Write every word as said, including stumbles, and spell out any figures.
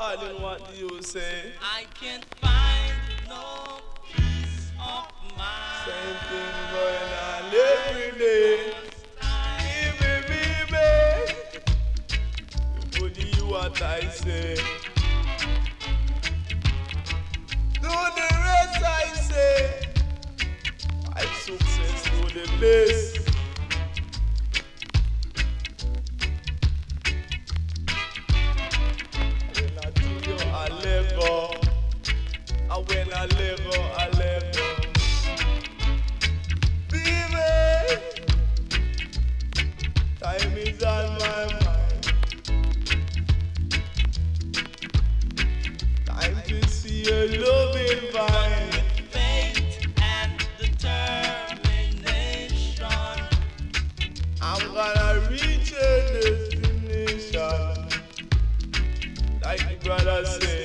darling, what do you say? I can't find no peace of mind. Same thing going on every day. Baby, baby, you believe what I say. Do the rest I say. I success to the best. When I do you, I let go. And when I let go, I let go. Baby, time is on my mind. Time to see your loving vine. Faith and determination, I'm gonna reach a destination. Like the brother said.